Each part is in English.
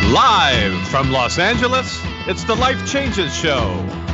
Live from Los Angeles, it's the Life Changes Show.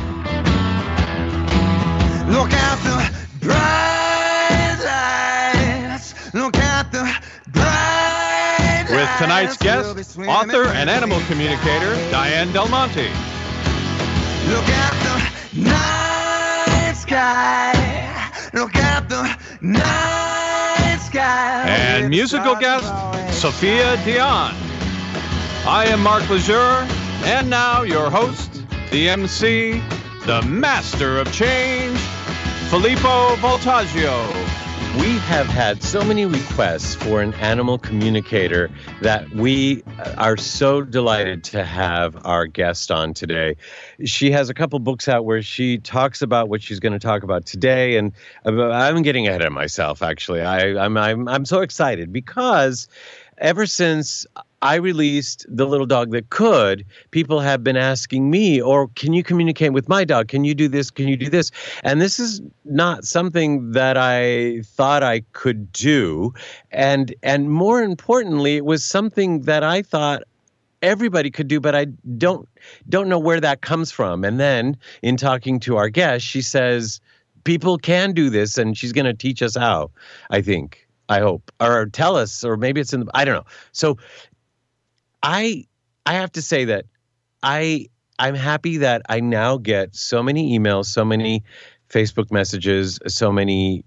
Look at the bright lights. Look at the bright lights. With tonight's guest, author and animal communicator, Diane Del Monte. Look at the night sky. Look at the night sky. And musical guest, Sophia Dion. I am Mark Lejeune, and now your host, the MC, the master of change, Filippo Voltaggio. We have had so many requests for an animal communicator that we are so delighted to have our guest on today. She has a couple books out where she talks about what she's going to talk about today, and I'm getting ahead of myself. Actually, I'm so excited because ever since I released The Little Dog That Could, people have been asking me, or can you communicate with my dog? Can you do this? Can you do this? And this is not something that I thought I could do. And more importantly, it was something that I thought everybody could do, but I don't know where that comes from. And then in talking to our guest, she says, people can do this, and she's going to teach us how, I think. I hope, or tell us, or maybe it's I don't know. So I have to say that I'm happy that I now get so many emails, so many Facebook messages, so many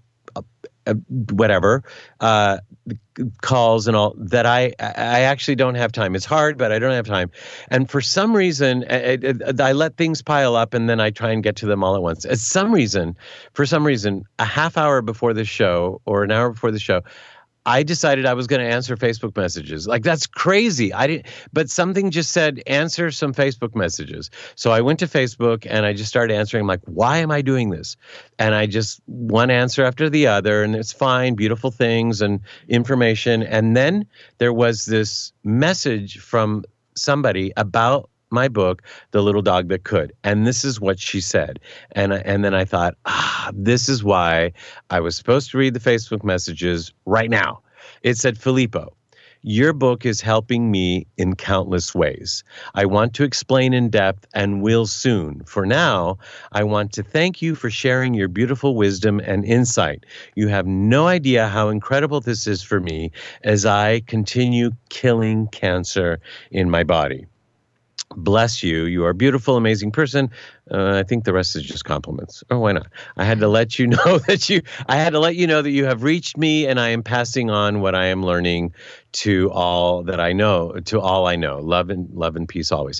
calls and all that I actually don't have time. It's hard, but I don't have time. And for some reason, I let things pile up and then I try and get to them all at once. For some reason, a half hour before the show or an hour before the show, I decided I was going to answer Facebook messages. Like, that's crazy. But something just said, answer some Facebook messages. So I went to Facebook and I just started answering. I'm like, why am I doing this? And I just one answer after the other, and it's fine, beautiful things and information. And then there was this message from somebody about my book, The Little Dog That Could. And this is what she said. And then I thought, this is why I was supposed to read the Facebook messages right now. It said, Filippo, your book is helping me in countless ways. I want to explain in depth and will soon. For now, I want to thank you for sharing your beautiful wisdom and insight. You have no idea how incredible this is for me as I continue killing cancer in my body. Bless you. You are a beautiful, amazing person. I think the rest is just compliments. Oh, why not? I had to let you know that you have reached me, and I am passing on what I am learning to all that I know, to all I know. Love and peace always.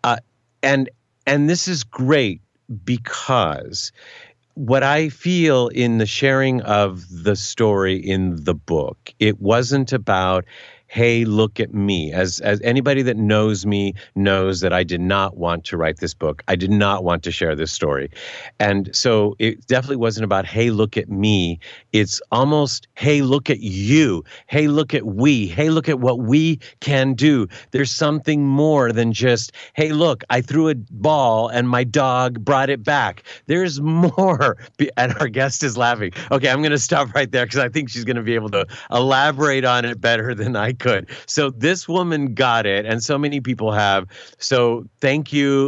And this is great because what I feel in the sharing of the story in the book, it wasn't about, hey, look at me. As anybody that knows me knows that I did not want to write this book. I did not want to share this story. And so it definitely wasn't about, hey, look at me. It's almost, hey, look at you. Hey, look at we. Hey, look at what we can do. There's something more than just, hey, look, I threw a ball and my dog brought it back. There's more. And our guest is laughing. Okay, I'm going to stop right there because I think she's going to be able to elaborate on it better than I could. So this woman got it, and so many people have. So thank you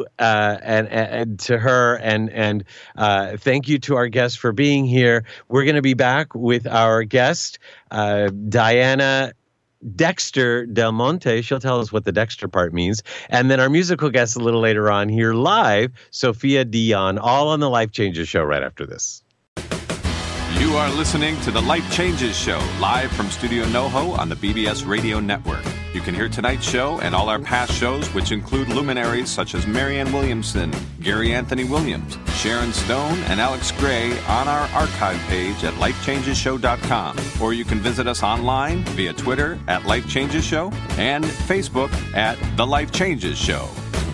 and to her, and thank you to our guest for being here. We're going to be back with our guest, Diana Dexter Del Monte. She'll tell us what the Dexter part means. And then our musical guest a little later on here live, Sophia Dion, all on the Life Changes Show right after this. You are listening to The Life Changes Show, live from Studio NoHo on the BBS Radio Network. You can hear tonight's show and all our past shows, which include luminaries such as Marianne Williamson, Gary Anthony Williams, Sharon Stone, and Alex Gray on our archive page at lifechangesshow.com. Or you can visit us online via Twitter at Life Changes Show and Facebook at The Life Changes Show.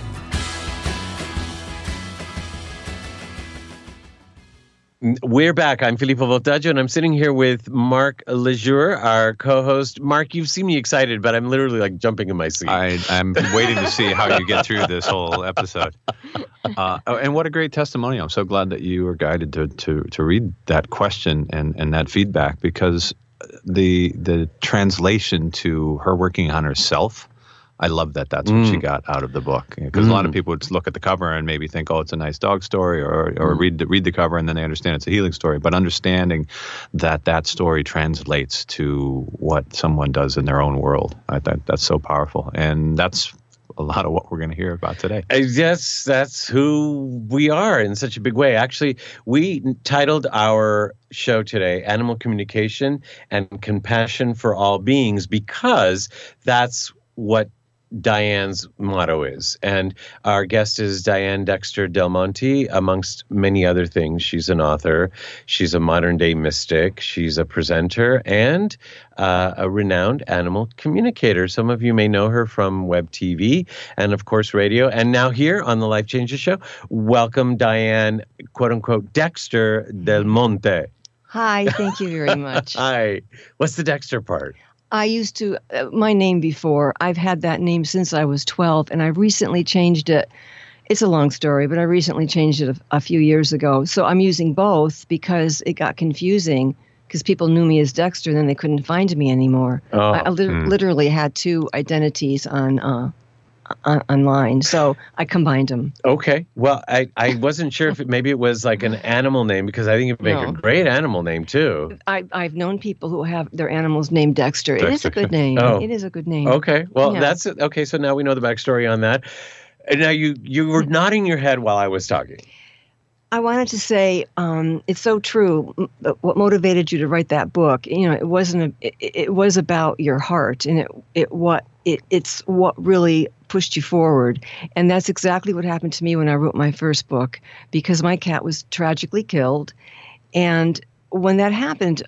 We're back. I'm Filippo Voltaggio, and I'm sitting here with Mark Lejeune, our co-host. Mark, you've seen me excited, but I'm literally like jumping in my seat. I'm waiting to see how you get through this whole episode. And what a great testimonial. I'm so glad that you were guided to read that question and that feedback, because the translation to her working on herself, I love that that's what she got out of the book. Because a lot of people would look at the cover and maybe think, oh, it's a nice dog story, or read the cover and then they understand it's a healing story. But understanding that story translates to what someone does in their own world, that's so powerful. And that's a lot of what we're going to hear about today. Yes, that's who we are in such a big way. Actually, we titled our show today Animal Communication and Compassion for All Beings because that's what Diane's motto is. And our guest is Diane Dexter Del Monte, amongst many other things. She's an author. She's a modern day mystic. She's a presenter and a renowned animal communicator. Some of you may know her from web TV and, of course, radio. And now here on the Life Changes Show, welcome Diane, quote unquote, Dexter Del Monte. Hi, thank you very much. Hi. What's the Dexter part? I used to, my name before, I've had that name since I was 12, and I recently changed it. It's a long story, but I recently changed it a few years ago. So I'm using both because it got confusing because people knew me as Dexter, and then they couldn't find me anymore. I literally had two identities online, so I combined them. Okay. Well, I wasn't sure if maybe it was like an animal name because I think it would make a great animal name too. I've known people who have their animals named Dexter. It is a good name. Oh. It is a good name. Okay. Well, that's it. Okay. So now we know the backstory on that. And now you were nodding your head while I was talking. I wanted to say it's so true. What motivated you to write that book? You know, it wasn't. It was about your heart, and it's what really pushed you forward. And that's exactly what happened to me when I wrote my first book, because my cat was tragically killed, and when that happened,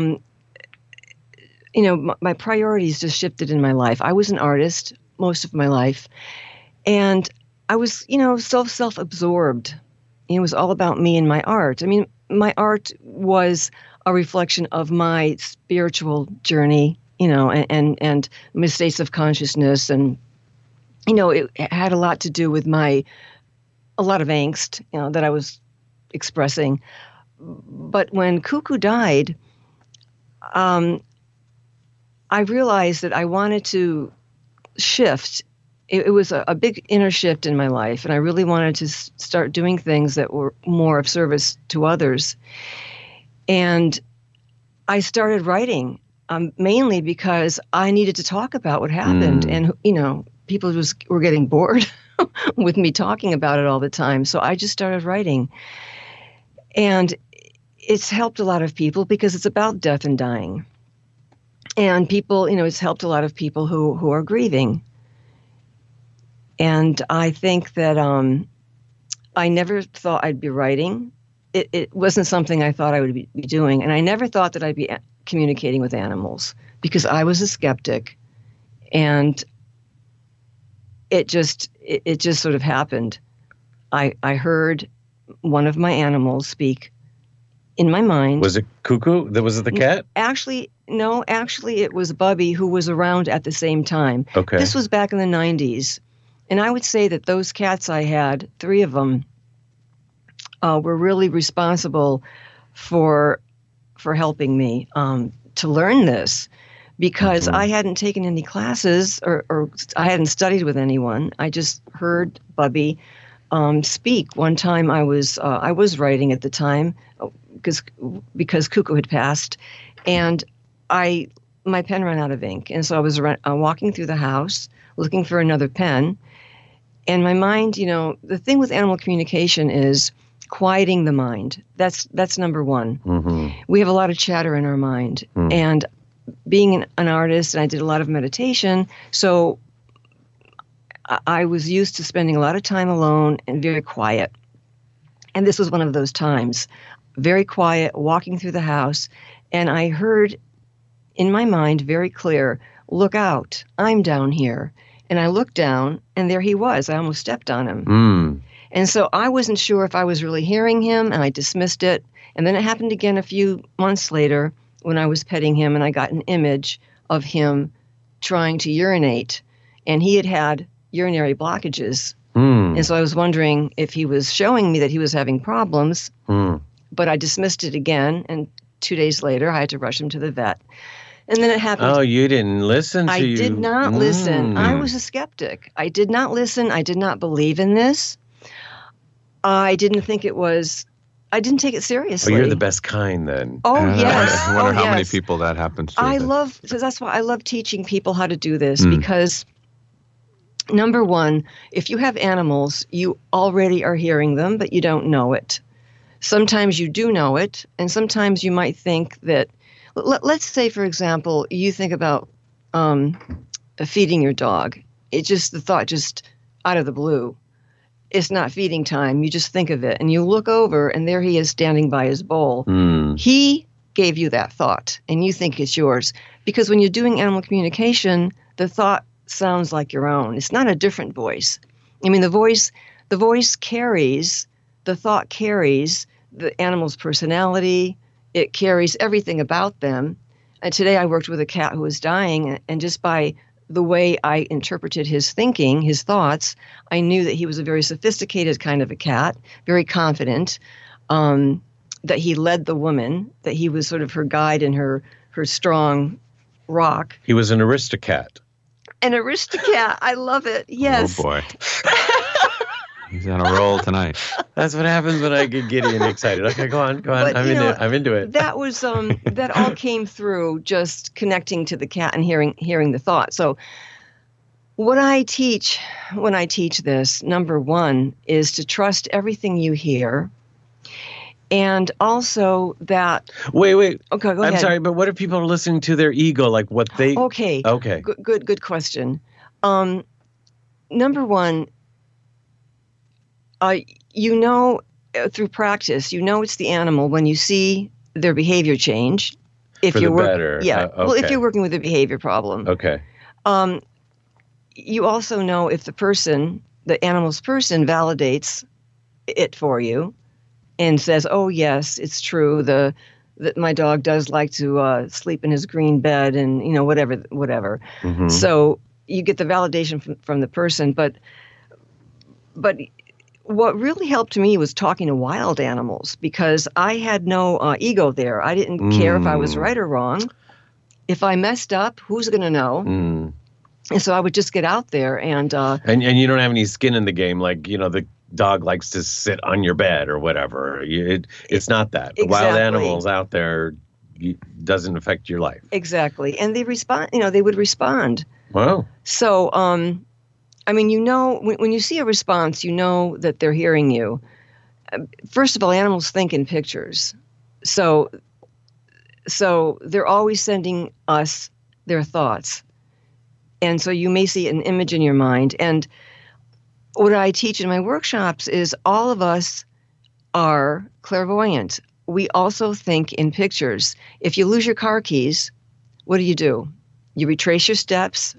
my priorities just shifted in my life. I was an artist most of my life, and I was, self-absorbed. It was all about me and my art. I mean, my art was a reflection of my spiritual journey, and my states of consciousness. And, it had a lot to do with a lot of angst, that I was expressing. But when Cuckoo died, I realized that I wanted to shift. It was a big inner shift in my life, and I really wanted to start doing things that were more of service to others. And I started writing, mainly because I needed to talk about what happened. And, people were getting bored with me talking about it all the time. So I just started writing. And it's helped a lot of people because it's about death and dying. And people, it's helped a lot of people who are grieving. And I think that I never thought I'd be writing. It wasn't something I thought I would be doing. And I never thought that I'd be communicating with animals because I was a skeptic. And it just sort of happened. I heard one of my animals speak in my mind. Was it Cuckoo? Was it the cat? Actually, no. Actually, it was Bubby, who was around at the same time. Okay. This was back in the 90s. And I would say that those cats I had, 3 of them, were really responsible for helping me to learn this, because I hadn't taken any classes or I hadn't studied with anyone. I just heard Bubby speak. One time I was writing at the time because Cuckoo had passed, and my pen ran out of ink, and so I was walking through the house looking for another pen. And my mind, the thing with animal communication is quieting the mind. That's number one. Mm-hmm. We have a lot of chatter in our mind. Mm. And being an artist, and I did a lot of meditation, so I was used to spending a lot of time alone and very quiet. And this was one of those times, very quiet, walking through the house, and I heard in my mind very clear, "Look out, I'm down here." And I looked down, and there he was. I almost stepped on him. Mm. And so I wasn't sure if I was really hearing him, and I dismissed it. And then it happened again a few months later when I was petting him, and I got an image of him trying to urinate. And he had urinary blockages. Mm. And so I was wondering if he was showing me that he was having problems. Mm. But I dismissed it again, and 2 days later I had to rush him to the vet. And then it happened. Oh, you didn't listen to I did not listen. I was a skeptic. I did not listen. I did not believe in this. I didn't think it was. I didn't take it seriously. Oh, you're the best kind then. Oh, And yes. I wonder how many yes. people that happens to. So that's why I love teaching people how to do this, Hmm. because number one, if you have animals, you already are hearing them, but you don't know it. Sometimes you do know it, and sometimes you might think that, let's say, for example, you think about feeding your dog. The thought just out of the blue. It's not feeding time. You just think of it, and you look over, and there he is standing by his bowl. Hmm. He gave you that thought, and you think it's yours. Because when you're doing animal communication, the thought sounds like your own. It's not a different voice. I mean, the voice carries, the thought carries the animal's personality. It carries everything about them. And today I worked with a cat who was dying, and just by the way I interpreted his thinking, his thoughts, I knew that he was a very sophisticated kind of a cat, very confident, that he led the woman, that he was sort of her guide and her strong rock. He was an aristocrat. An aristocrat. I love it. Yes. Oh boy. He's on a roll tonight. That's what happens when I get giddy and excited. Okay, go on. But, I'm into it. That was that all came through just connecting to the cat and hearing the thought. So what I teach when I teach this, number one, is to trust everything you hear. And also that. Wait. Okay, go ahead. I'm sorry, but what if people are listening to their ego, like what they? Okay. Good question. Number one, through practice, it's the animal when you see their behavior change. If For you're the better. Yeah. Well, if okay. you're working with a behavior problem. Okay. You also know if the animal's person validates it for you and says, oh, yes, it's true. That my dog does like to sleep in his green bed and, whatever. Mm-hmm. So you get the validation from the person. But what really helped me was talking to wild animals, because I had no ego there. I didn't care if I was right or wrong. If I messed up, who's going to know? Mm. And so I would just get out there and you don't have any skin in the game, like the dog likes to sit on your bed or whatever. It's not that. The wild Exactly. animals out there doesn't affect your life. Exactly. And they respond. They would respond. Wow. So when you see a response, you know that they're hearing you. First of all, animals think in pictures. So they're always sending us their thoughts. And so you may see an image in your mind. And what I teach in my workshops is all of us are clairvoyant. We also think in pictures. If you lose your car keys, what do? You retrace your steps,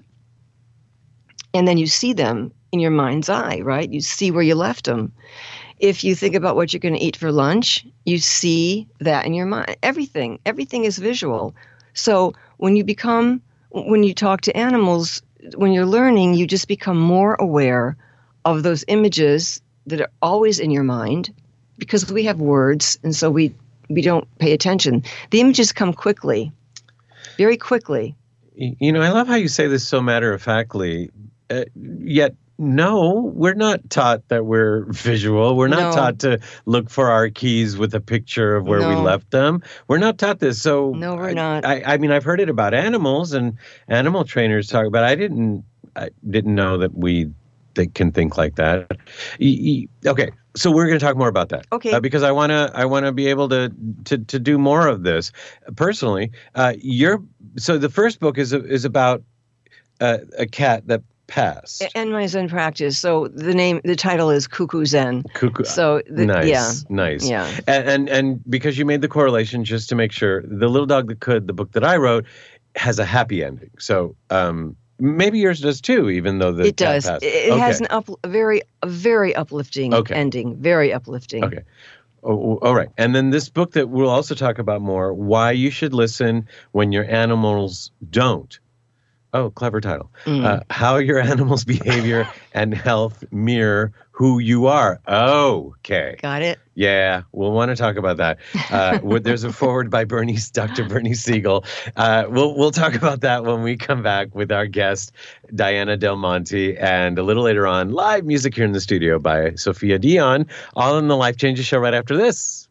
and then you see them in your mind's eye, right? You see where you left them. If you think about what you're going to eat for lunch, you see that in your mind. Everything is visual. So when you talk to animals, when you're learning, you just become more aware of those images that are always in your mind, because we have words, and so we don't pay attention. The images come quickly, very quickly. I love how you say this so matter-of-factly, yet no, we're not taught that we're visual. We're not taught to look for our keys with a picture of where we left them. We're not taught this. So no, we're not. I mean, I've heard it about animals, and animal trainers talk about it. I didn't know that they can think like that. Okay, so we're going to talk more about that. Okay, because I want to be able to do more of this personally. So the first book is about a cat that passed. And my Zen practice. So the title is Cuckoo Zen. Cuckoo. So nice. Yeah. And because you made the correlation, just to make sure, The Little Dog That Could, the book that I wrote, has a happy ending. So maybe yours does too, even though the it cat does. passed. It has a very uplifting ending. Very uplifting. Okay. Oh, all right. And then this book that we'll also talk about more, Why You Should Listen When Your Animals Don't. Oh, clever title. How your animal's behavior and health mirror who you are. Oh, okay. Got it? Yeah, we'll want to talk about that. There's a foreword by Dr. Bernie Siegel. We'll talk about that when we come back with our guest, Diana Del Monte, and a little later on, live music here in the studio by Sophia Dion, all in the Life Changes Show right after this.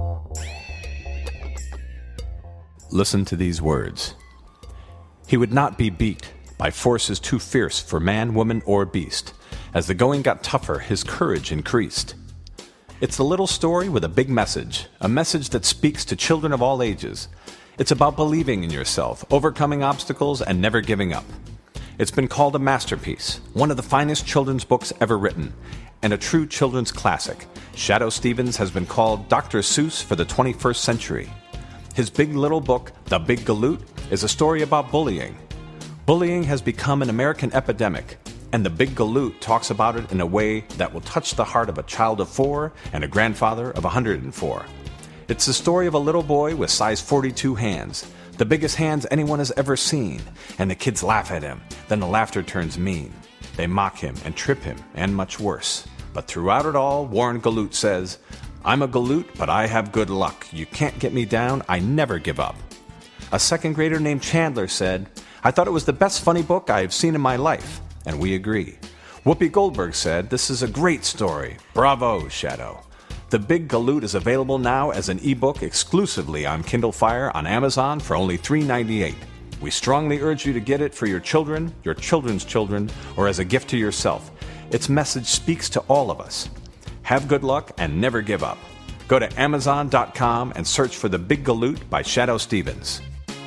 Listen to these words. He would not be beat by forces too fierce for man, woman, or beast. As the going got tougher, his courage increased. It's a little story with a big message, a message that speaks to children of all ages. It's about believing in yourself, overcoming obstacles, and never giving up. It's been called a masterpiece, one of the finest children's books ever written, and a true children's classic. Shadoe Stevens has been called Dr. Seuss for the 21st century. His big little book, The Big Galoot, is a story about bullying. Bullying has become an American epidemic, and The Big Galoot talks about it in a way that will touch the heart of a child of 4 and a grandfather of 104. It's the story of a little boy with size 42 hands, the biggest hands anyone has ever seen, and the kids laugh at him. Then the laughter turns mean. They mock him and trip him, and much worse. But throughout it all, Warren Galoot says, "I'm a Galoot, but I have good luck. You can't get me down. I never give up." A second grader named Chandler said, "I thought it was the best funny book I have seen in my life." And we agree. Whoopi Goldberg said, "This is a great story. Bravo, Shadoe." The Big Galoot is available now as an ebook exclusively on Kindle Fire on Amazon for only $3.98. We strongly urge you to get it for your children, your children's children, or as a gift to yourself. Its message speaks to all of us. Have good luck and never give up. Go to Amazon.com and search for The Big Galoot by Shadoe Stevens.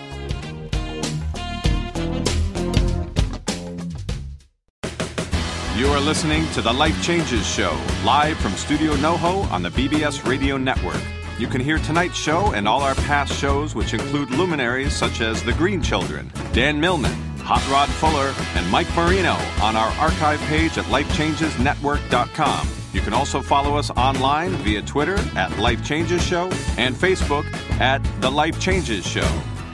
You are listening to The Life Changes Show, live from Studio NoHo on the BBS Radio Network. You can hear tonight's show and all our past shows, which include luminaries such as The Green Children, Dan Millman, Hot Rod Fuller, and Mike Marino on our archive page at lifechangesnetwork.com. You can also follow us online via Twitter at Life Changes Show and Facebook at The Life Changes Show.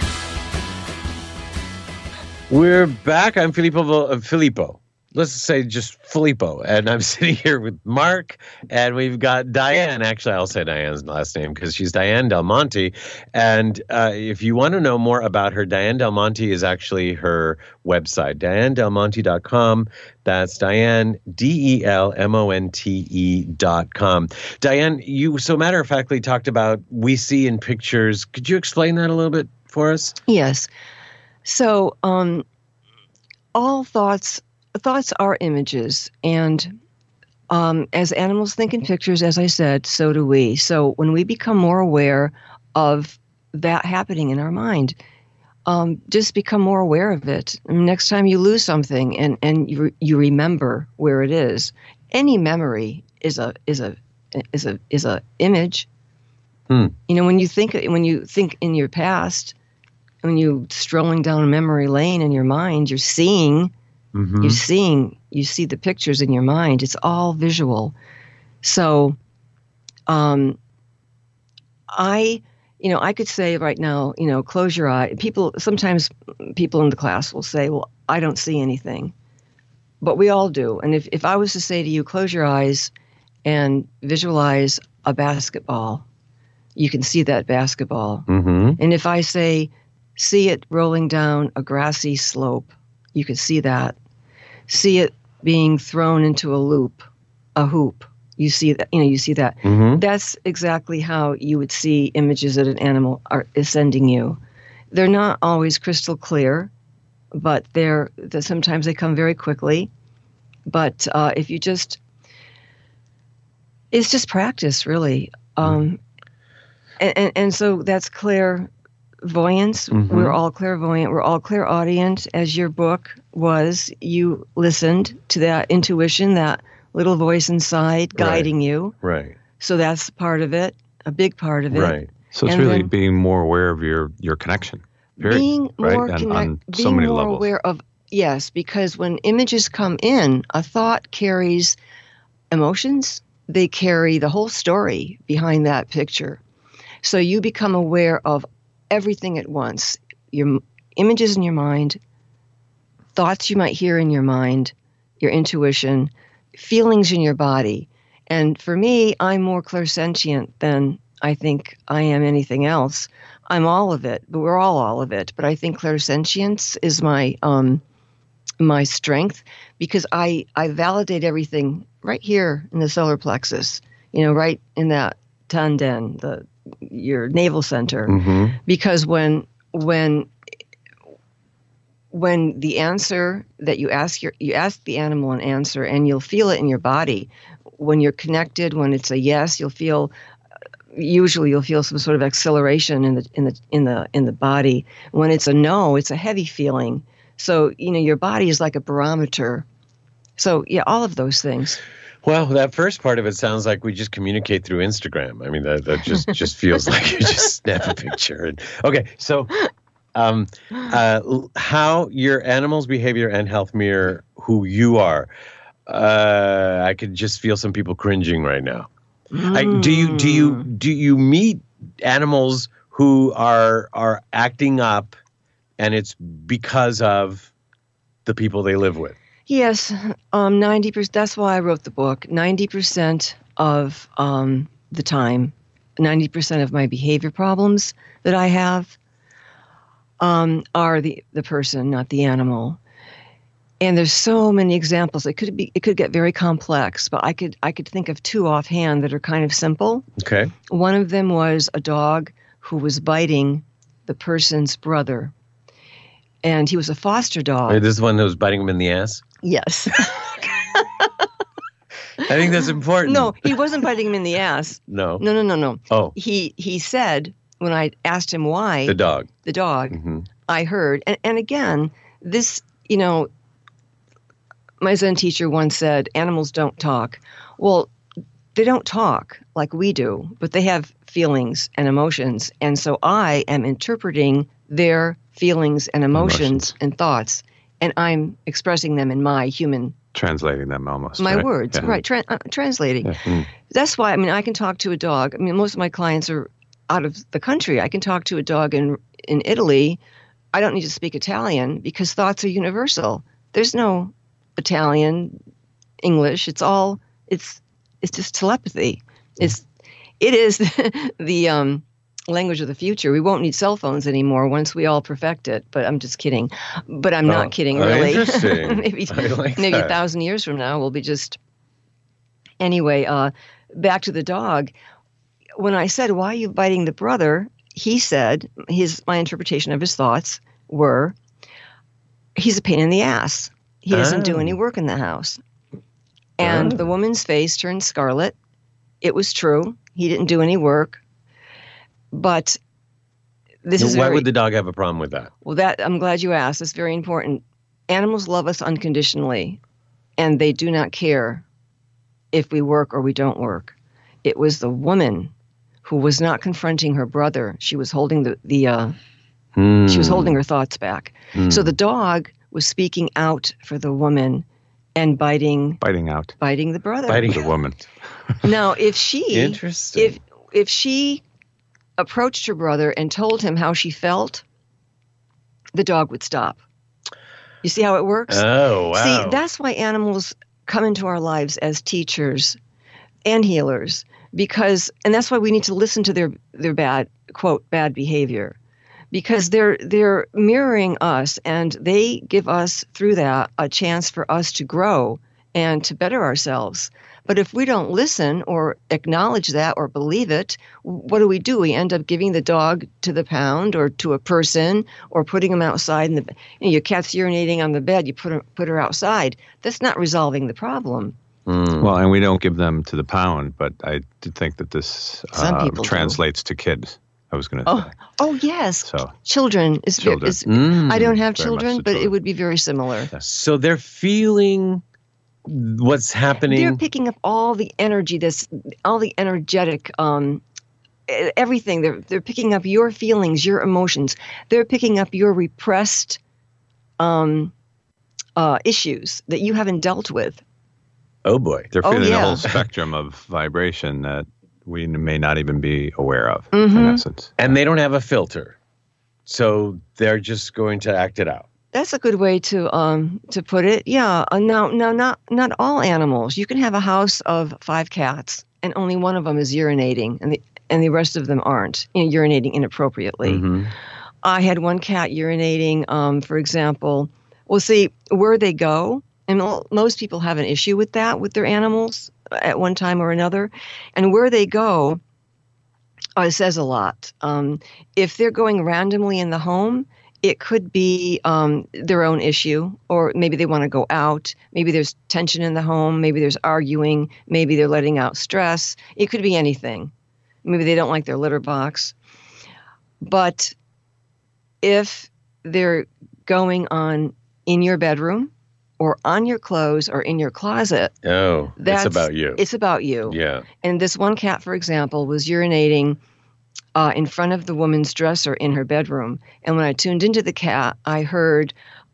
We're back. I'm Filippo. Let's say just Filippo. And I'm sitting here with Mark, and we've got Diane. Actually, I'll say Diane's last name because she's Diane Del Monte. And if you want to know more about her, Diane Del Monte is actually her website, DianeDelMonte.com. That's Diane, DelMonte.com. Diane, you so matter-of-factly talked about we see in pictures. Could you explain that a little bit for us? Yes. So all thoughts are images, and as animals think in pictures, as I said, so do we. So when we become more aware of that happening in our mind, just become more aware of it. Next time you lose something and you remember where it is, any memory is a image. You know, when you think in your past, when you're strolling down memory lane in your mind, you're seeing. You see the pictures in your mind. It's all visual. So, I could say right now, close your eye. Sometimes people in the class will say, well, I don't see anything, but we all do. And if I was to say to you, close your eyes and visualize a basketball, you can see that basketball. And if I say, see it rolling down a grassy slope, you can see that. See it being thrown into a hoop. You see that. You see that. That's exactly how you would see images that an animal is sending you. They're not always crystal clear, but sometimes they come very quickly. But if you it's just practice, really. And so that's clairvoyance. We're all clairvoyant. We're all clairaudient, as your book was. You listened to that intuition, that little voice inside guiding you. Right. So that's part of it, a big part of it. Right. So it's really being more aware of your connection. Period. Being more on so many levels. Aware of, yes, because when images come in, a thought carries emotions. They carry the whole story behind that picture. So you become aware of everything at once. Your images in your mind, thoughts you might hear in your mind, your intuition, feelings in your body. And for me, I'm more clairsentient than I think I am anything else. I'm all of it, but we're all of it. But I think clairsentience is my my strength, because I validate everything right here in the solar plexus, right in that tanden, your navel center. Mm-hmm. Because when the answer that you ask the animal an answer, and you'll feel it in your body. When you're connected, when it's a yes, usually you'll feel some sort of acceleration in the body. When it's a no, it's a heavy feeling. So, your body is like a barometer. So, yeah, all of those things. Well, that first part of it sounds like we just communicate through Instagram. I mean, that just feels like you just snap a picture. Okay, so how your animal's behavior and health mirror who you are. I could just feel some people cringing right now. Do you meet animals who are acting up, and it's because of the people they live with? Yes, 90%. That's why I wrote the book. 90% of the time, 90% of my behavior problems that I have are the person, not the animal. And there's so many examples. It could get very complex, but I could think of two offhand that are kind of simple. Okay. One of them was a dog who was biting the person's brother, and he was a foster dog. Wait, this is the one that was biting him in the ass? Yes. I think that's important. No, he wasn't biting him in the ass. No. No. Oh. He said, when I asked him why. The dog. Mm-hmm. I heard, and again, this, my Zen teacher once said, animals don't talk. Well, they don't talk like we do, but they have feelings and emotions. And so I am interpreting their feelings and emotions and thoughts, and I'm expressing them in my human. Translating them almost. My right? words, Yeah. right, translating. Yeah. That's why, I can talk to a dog. Most of my clients are out of the country. I can talk to a dog in Italy. I don't need to speak Italian because thoughts are universal. There's no Italian, English. It's just telepathy. It is the language of the future. We won't need cell phones anymore once we all perfect it. But I'm just kidding. But I'm not kidding, really. Interesting. maybe that. 1,000 years from now we'll be just. Anyway, back to the dog. When I said, "Why are you biting the brother?" he said, my interpretation of his thoughts were, "He's a pain in the ass. He doesn't do any work in the house." And the woman's face turned scarlet. It was true. He didn't do any work. But why would the dog have a problem with that? Well, I'm glad you asked. It's very important. Animals love us unconditionally, and they do not care if we work or we don't work. It was the woman who was not confronting her brother. She was holding she was holding her thoughts back. So the dog was speaking out for the woman and biting the brother. Biting the woman. Now, if she Interesting. if she approached her brother and told him how she felt, the dog would stop. You see how it works? Oh, wow. See, that's why animals come into our lives as teachers and healers, and that's why we need to listen to their bad, quote, bad behavior, because they're mirroring us, and they give us, through that, a chance for us to grow and to better ourselves. But if we don't listen or acknowledge that or believe it, what do? We end up giving the dog to the pound or to a person, or putting him outside. Your cat's urinating on the bed. You put her outside. That's not resolving the problem. Well, and we don't give them to the pound, but I did think that this Some people translates to kids. I was going to say. Oh yes. So children is. I don't have children, but it would be very similar. So they're feeling what's happening. They're picking up all the energy, all the energetic, everything. They're picking up your feelings, your emotions. They're picking up your repressed issues that you haven't dealt with. Oh boy. They're feeling a whole spectrum of vibration that we may not even be aware of, in essence. And they don't have a filter. So they're just going to act it out. That's a good way to put it. Yeah. Now, not all animals. You can have a house of 5 cats, and only one of them is urinating, and the rest of them aren't, urinating inappropriately. Mm-hmm. I had one cat urinating, for example. Well, see, where they go, and most people have an issue with that with their animals at one time or another, and where they go, it says a lot. If they're going randomly in the home, it could be their own issue, or maybe they want to go out. Maybe there's tension in the home. Maybe there's arguing. Maybe they're letting out stress. It could be anything. Maybe they don't like their litter box. But if they're going on in your bedroom or on your clothes or in your closet, it's about you. It's about you. Yeah. And this one cat, for example, was urinating in front of the woman's dresser in her bedroom. And when I tuned into the cat, I heard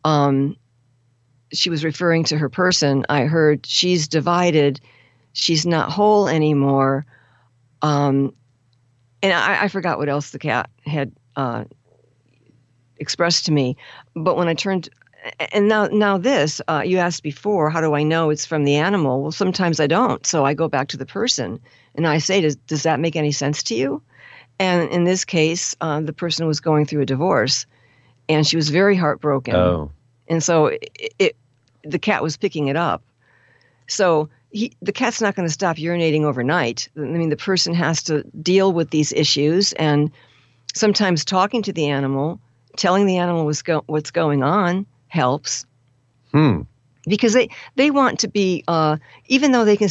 she was referring to her person. I heard, she's divided. She's not whole anymore. And I forgot what else the cat had expressed to me. But when I turned, and now this, you asked before, how do I know it's from the animal? Well, sometimes I don't. So I go back to the person and I say, does that make any sense to you? And in this case, the person was going through a divorce, and she was very heartbroken. Oh. And so the cat was picking it up. So the cat's not going to stop urinating overnight. I mean, the person has to deal with these issues, and sometimes talking to the animal, telling the animal what's going on helps. Because they want to be, even though they can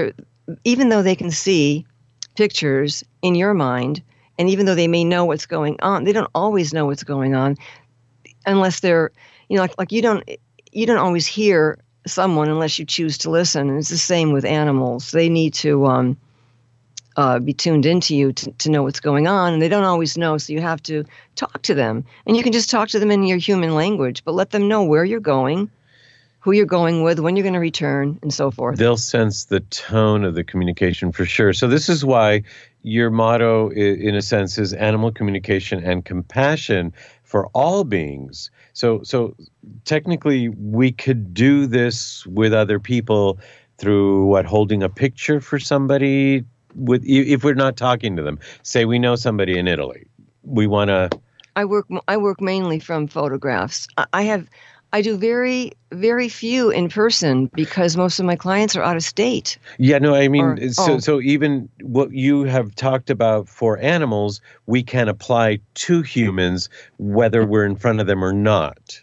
see pictures in your mind, and even though they may know what's going on, they don't always know what's going on unless they're, like you don't always hear someone unless you choose to listen. And it's the same with animals. They need to be tuned into you to know what's going on, and they don't always know, so you have to talk to them. And you can just talk to them in your human language, but let them know where you're going, who you're going with, when you're going to return, and so forth. They'll sense the tone of the communication for sure. So this is why your motto, in a sense, is animal communication and compassion for all beings. So technically, we could do this with other people through holding a picture for somebody, if we're not talking to them. Say we know somebody in Italy. We want to. I work mainly from photographs. I do very, very few in person because most of my clients are out of state. Yeah, no, I mean, so even what you have talked about for animals, we can apply to humans, whether we're in front of them or not.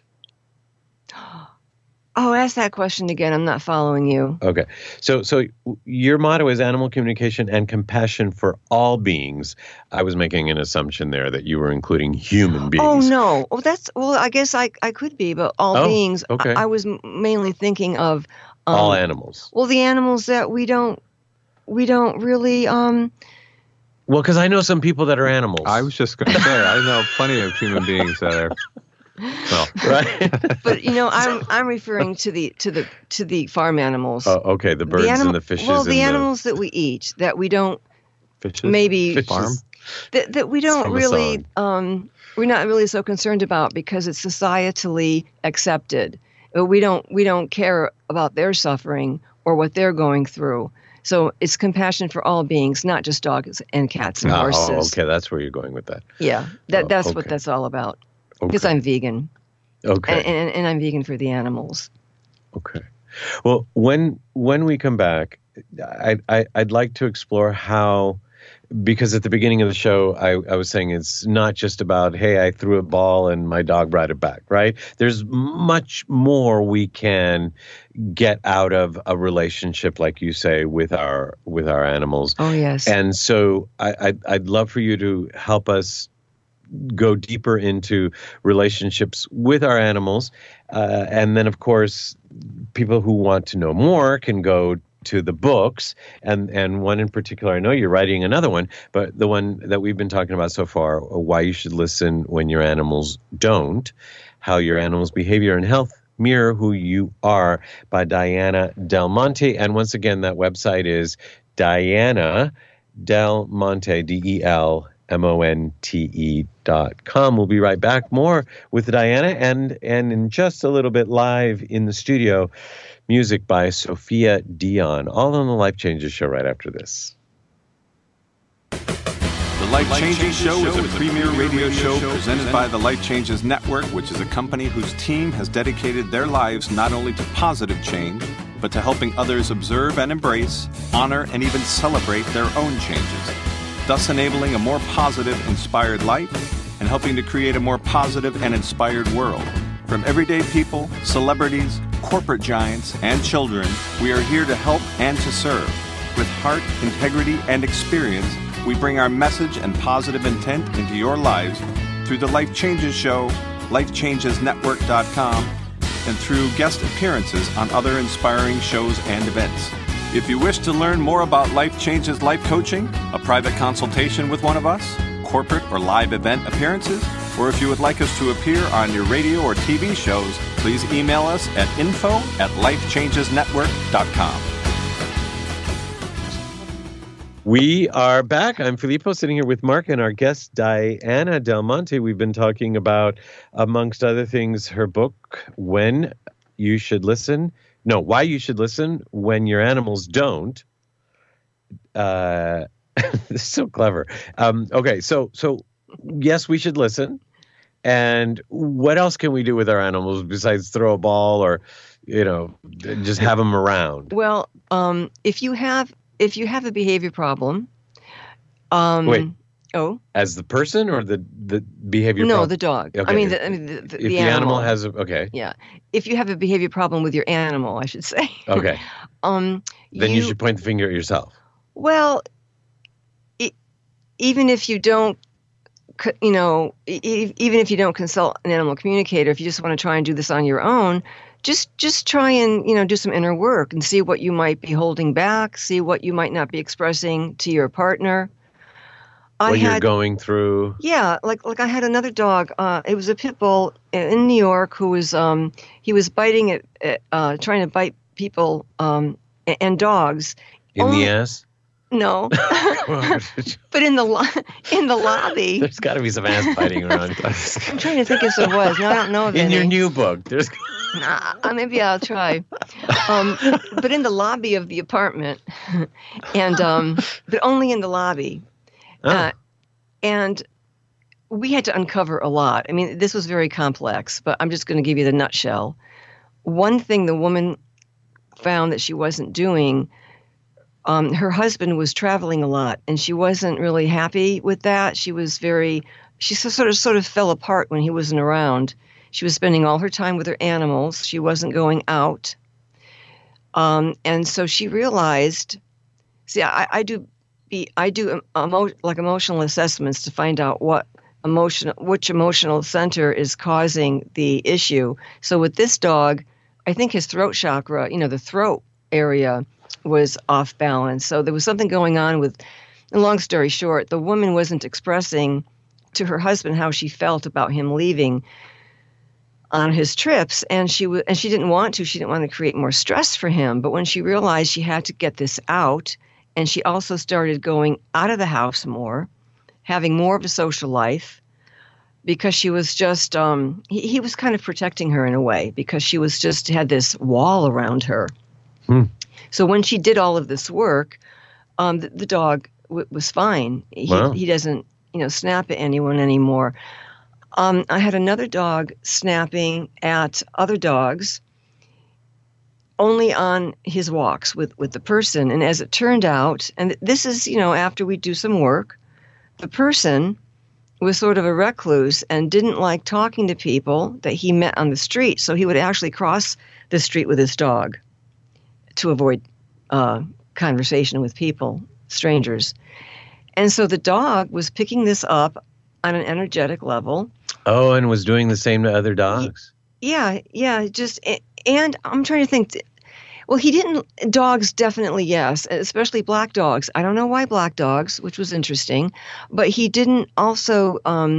Oh, ask that question again. I'm not following you. Okay. So your motto is animal communication and compassion for all beings. I was making an assumption there that you were including human beings. Oh, no. I guess I could be, but all beings. Okay. I was mainly thinking of all animals. Well, the animals that we don't really Well, because I know some people that are animals. I was just going to say, I know plenty of human beings that are. Well, right. But I'm referring to the farm animals. Oh, okay, the birds and the fishes. Well, the animals that we eat that we don't fishes? Maybe farm that we don't really we're not really so concerned about because it's societally accepted. We don't care about their suffering or what they're going through. So it's compassion for all beings, not just dogs and cats and horses. Oh, okay, that's where you're going with that. Yeah, that's what that's all about. Because I'm vegan. Okay. And I'm vegan for the animals. Okay. Well, when we come back, I'd like to explore how, because at the beginning of the show, I was saying it's not just about, hey, I threw a ball and my dog brought it back, right? There's much more we can get out of a relationship, like you say, with our animals. Oh, yes. And so I'd love for you to help us go deeper into relationships with our animals. And then, of course, people who want to know more can go to the books. And one in particular, I know you're writing another one, but the one that we've been talking about so far, Why You Should Listen When Your Animals Don't, How Your Animals' Behavior and Health Mirror Who You Are, by Diana Del Monte. And once again, that website is Diana Del Monte, monte.com. We'll be right back. More with Diana and in just a little bit live in the studio, music by Sophia Dion, all on the Life Changes Show right after this. The Life Changes Show is a premier radio show presented by the Life Changes Network, which is a company whose team has dedicated their lives not only to positive change, but to helping others observe and embrace, honor, and even celebrate their own changes, thus enabling a more positive, inspired life and helping to create a more positive and inspired world. From everyday people, celebrities, corporate giants, and children, we are here to help and to serve. With heart, integrity, and experience, we bring our message and positive intent into your lives through the Life Changes Show, lifechangesnetwork.com, and through guest appearances on other inspiring shows and events. If you wish to learn more about Life Changes Life Coaching, a private consultation with one of us, corporate or live event appearances, or if you would like us to appear on your radio or TV shows, please email us at info@lifechangesnetwork.com. We are back. I'm Filippo, sitting here with Mark and our guest, Diana Del Monte. We've been talking about, amongst other things, her book, Why You Should Listen When Your Animals Don't. This is so clever. Okay, so yes, we should listen. And what else can we do with our animals besides throw a ball or, just have them around? Well, if you have a behavior problem, wait. Oh, as the person or the behavior? No, the dog. Okay. I mean, the if the animal has okay. Yeah, if you have a behavior problem with your animal, I should say. Okay. Then you should point the finger at yourself. Well, even if you don't, even if you don't consult an animal communicator, if you just want to try and do this on your own, just try and do some inner work and see what you might be holding back, see what you might not be expressing to your partner. What you're going through. Yeah, like I had another dog. It was a pit bull in New York who was he was biting at trying to bite people and dogs. In the ass? No, but in the lobby. There's got to be some ass biting around. I'm trying to think if there was. No, I don't know of any. In your new book, there's. Maybe I'll try. But in the lobby of the apartment, and but only in the lobby. Oh. And we had to uncover a lot. I mean, this was very complex, but I'm just going to give you the nutshell. One thing the woman found that she wasn't doing, her husband was traveling a lot, and she wasn't really happy with that. She sort of fell apart when he wasn't around. She was spending all her time with her animals. She wasn't going out. And so she realized, I do emotional assessments to find out which emotional center is causing the issue. So with this dog, I think his throat chakra, the throat area was off balance. So there was something going on with, and long story short, the woman wasn't expressing to her husband how she felt about him leaving on his trips, and she didn't want to. She didn't want to create more stress for him. But when she realized she had to get this out, and she also started going out of the house more, having more of a social life, because she was just, he was kind of protecting her in a way, because she was just had this wall around her. So when she did all of this work, the dog was fine. He doesn't, snap at anyone anymore. I had another dog snapping at other dogs only on his walks with the person. And as it turned out, and this is, after we do some work, the person was sort of a recluse and didn't like talking to people that he met on the street. So he would actually cross the street with his dog to avoid conversation with people, strangers. And so the dog was picking this up on an energetic level. Oh, and was doing the same to other dogs? Yeah. And I'm trying to think. Well, he didn't. Dogs, definitely, yes, especially black dogs. I don't know why black dogs, which was interesting. But he didn't also,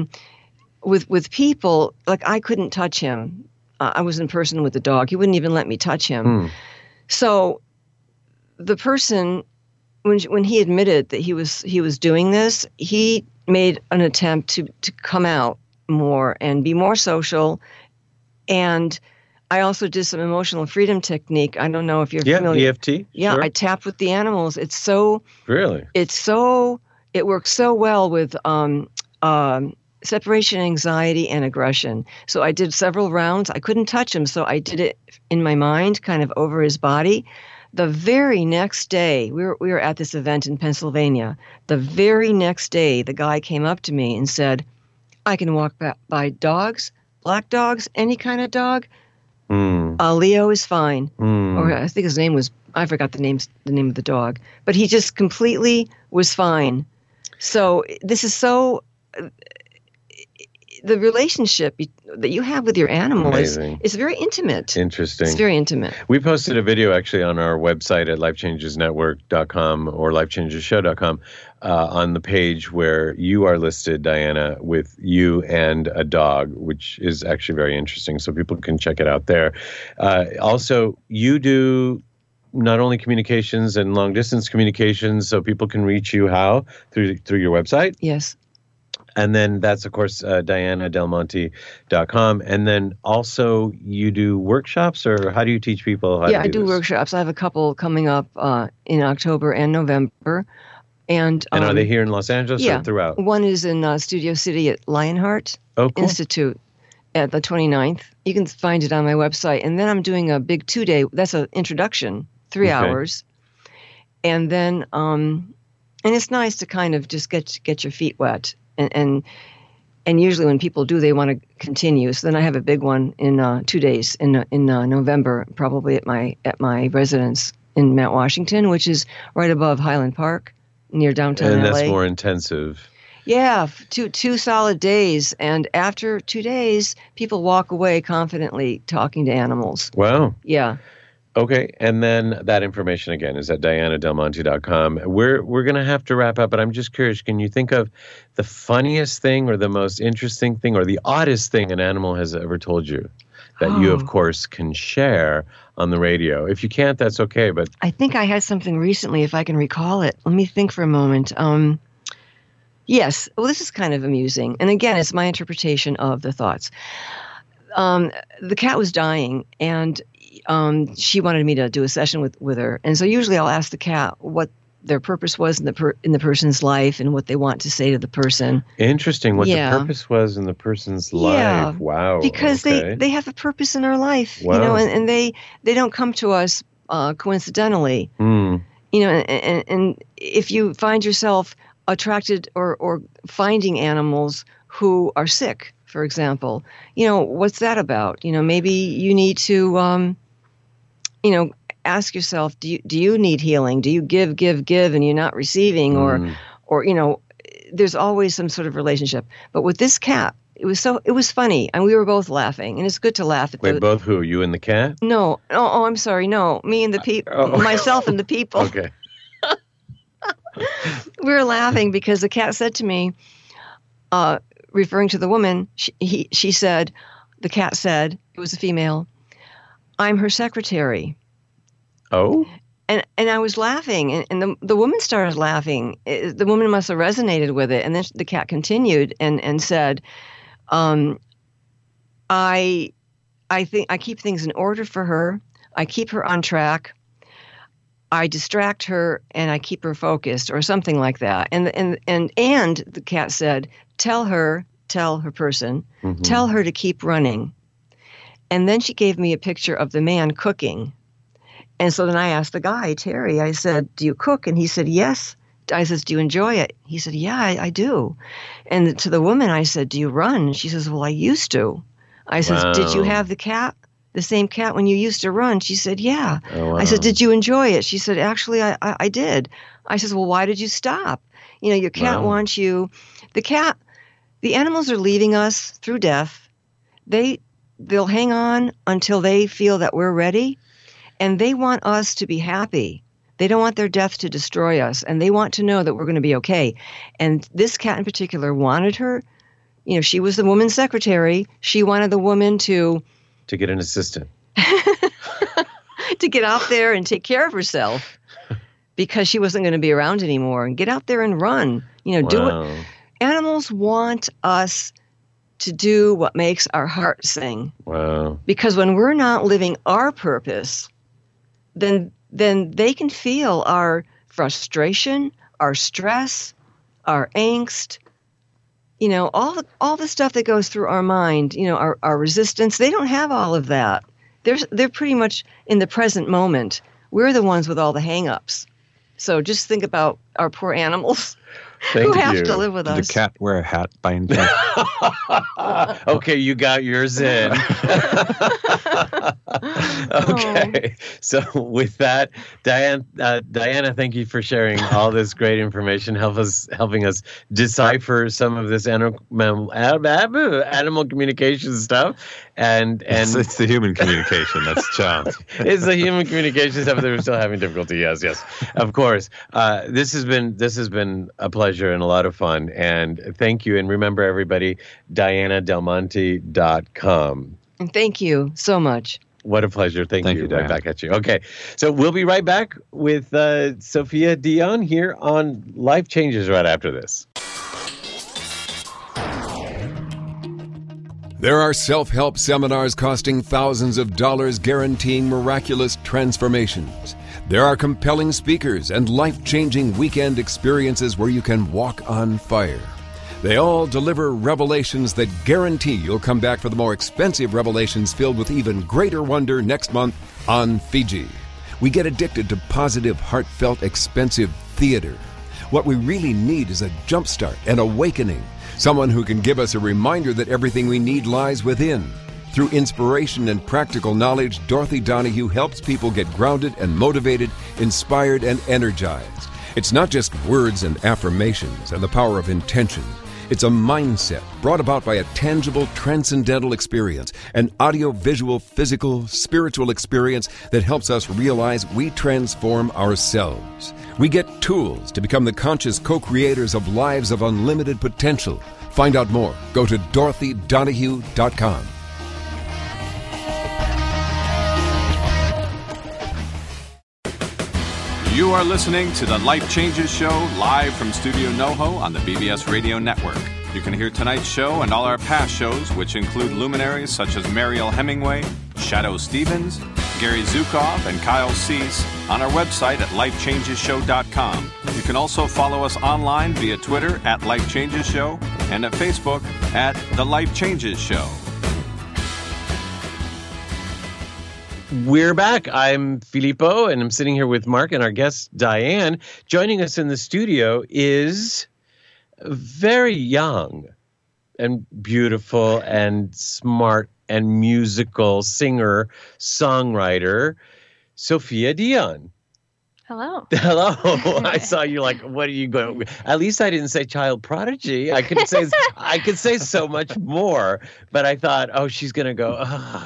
with people, like I couldn't touch him. I was in person with the dog. He wouldn't even let me touch him. So the person when he admitted that he was doing this, he made an attempt to come out more and be more social. And I also did some emotional freedom technique. I don't know if you're familiar. EFT. Yeah, sure. I tapped with the animals. It's so Really? It works so well with separation anxiety and aggression. So I did several rounds. I couldn't touch him, so I did it in my mind, kind of over his body. The very next day, we were at this event in Pennsylvania. The very next day, the guy came up to me and said, "I can walk by dogs, black dogs, any kind of dog. Leo is fine." Or I think his name was, I forgot the name of the dog. But he just completely was fine. So this is so... The relationship that you have with your animal is very intimate. Interesting. It's very intimate. We posted a video actually on our website at lifechangesnetwork.com or lifechangeshow.com on the page where you are listed, Diana, with you and a dog, which is actually very interesting. So people can check it out there. Also, you do not only communications and long distance communications, so people can reach you how? Through your website? Yes. And then that's, of course, DianaDelmonte.com. And then also you do workshops, or how do you teach people how to do I do this? workshops. I have a couple coming up in October and November. And are they here in Los Angeles or throughout? One is in Studio City at Lionheart Institute at the 29th. You can find it on my website. And then I'm doing a big 2-day, that's an introduction, 3 hours. And then, and it's nice to kind of just get your feet wet. And usually when people do, they want to continue. So then I have a big one in 2 days in November, probably at my residence in Mount Washington, which is right above Highland Park near downtown LA. And that's more intensive. Yeah, 2 solid days. And after 2 days, people walk away confidently talking to animals. Wow. Yeah. Okay, and then that information again is at DianaDelmonte.com. We're going to have to wrap up, but I'm just curious, can you think of the funniest thing or the most interesting thing or the oddest thing an animal has ever told you that you, of course, can share on the radio? If you can't, that's okay, but... I think I had something recently, if I can recall it. Let me think for a moment. Yes, well, this is kind of amusing. And again, it's my interpretation of the thoughts. The cat was dying, and she wanted me to do a session with her. And so usually I'll ask the cat what their purpose was in the person's life and what they want to say to the person. Interesting. What the purpose was in the person's life. Wow. Because they have a purpose in our life, you know, and they don't come to us coincidentally. You know, and if you find yourself attracted or finding animals who are sick, for example, you know, what's that about? You know, maybe you need to, you know, ask yourself, do you need healing? Do you give, and you're not receiving? Or, you know, there's always some sort of relationship. But with this cat, it was funny. And we were both laughing. And it's good to laugh at both who? You and the cat? No. Oh, I'm sorry. No, me and the people, myself and the people. Okay. We were laughing because the cat said to me, referring to the woman, she said, the cat said, it was a female, "I'm her secretary." Oh? And I was laughing, and the woman started laughing. The woman must have resonated with it. And then the cat continued and said, I think I keep things in order for her. I keep her on track. I distract her and I keep her focused, or something like that. And the cat said, tell her person, tell her to keep running. And then she gave me a picture of the man cooking. And so then I asked the guy, Terry, I said, do you cook? And he said, yes. I said, do you enjoy it? He said, yeah, I do. And to the woman, I said, do you run? She says, well, I used to. I said, did you have the same cat when you used to run? She said, yeah. Oh, wow. I said, did you enjoy it? She said, actually, I did. I said, well, why did you stop? You know, your cat wants you. The animals are leaving us through death. They'll hang on until they feel that we're ready. And they want us to be happy. They don't want their death to destroy us. And they want to know that we're going to be okay. And this cat in particular wanted her. You know, she was the woman's secretary. She wanted the woman to get an assistant. to get out there and take care of herself. because she wasn't going to be around anymore. And get out there and run. Do it. Animals want us to do what makes our heart sing. Wow. Because when we're not living our purpose, then they can feel our frustration, our stress, our angst, all the stuff that goes through our mind, our resistance. They don't have all of that. They're pretty much in the present moment. We're the ones with all the hang-ups. So just think about our poor animals who have to live with Did us. the cat wear a hat by any chance? Okay, you got yours in. Okay, so with that, Diana, thank you for sharing all this great information, helping us decipher some of this animal communication stuff, and It's the human communication that's challenged. it's the human communication stuff that we're still having difficulty. Yes, of course. This has been a pleasure and a lot of fun, and thank you. And remember, everybody, DianaDelmonte.com. And thank you so much. What a pleasure. Thank you. you, Right Diana. back at you. Okay. So we'll be right back with Sophia Dion here on Life Changes right after this. There are self-help seminars costing thousands of dollars guaranteeing miraculous transformations. There are compelling speakers and life-changing weekend experiences where you can walk on fire. They all deliver revelations that guarantee you'll come back for the more expensive revelations filled with even greater wonder next month on Fiji. We get addicted to positive, heartfelt, expensive theater. What we really need is a jumpstart, an awakening, someone who can give us a reminder that everything we need lies within. Through inspiration and practical knowledge, Dorothy Donahue helps people get grounded and motivated, inspired and energized. It's not just words and affirmations and the power of intention. It's a mindset brought about by a tangible, transcendental experience, an audio-visual, physical, spiritual experience that helps us realize we transform ourselves. We get tools to become the conscious co-creators of lives of unlimited potential. Find out more. Go to DorothyDonahue.com. You are listening to the Life Changes Show live from Studio NoHo on the BBS Radio Network. You can hear tonight's show and all our past shows, which include luminaries such as Mariel Hemingway, Shadow Stevens, Gary Zukoff, and Kyle Cease on our website at lifechangesshow.com. You can also follow us online via Twitter at Life Changes Show and at Facebook at The Life Changes Show. We're back. I'm Filippo, and I'm sitting here with Mark and our guest, Diane. Joining us in the studio is very young and beautiful and smart and musical singer, songwriter, Sophia Dion. Hello. Hello. I saw you like, what are you going? At least I didn't say child prodigy. I could say so much more, but I thought, oh, she's gonna go.